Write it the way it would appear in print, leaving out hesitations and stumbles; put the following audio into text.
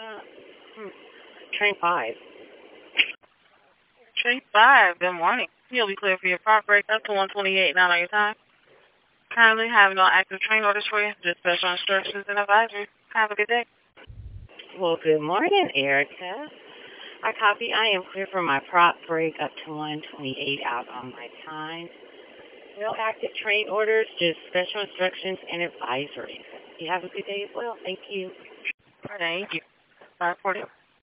Uh, hmm. Train 5. Train 5, good morning. You'll be clear for your park break up to 128 now on your time. Currently having no active train orders for you, just special instructions and advisory. Have a good day. Well, good morning, Erica. I copy. I am clear for my prop break up to 128 out on my time. No active train orders, just special instructions and advisory. You have a good day as well. Thank you. Thank you. 540.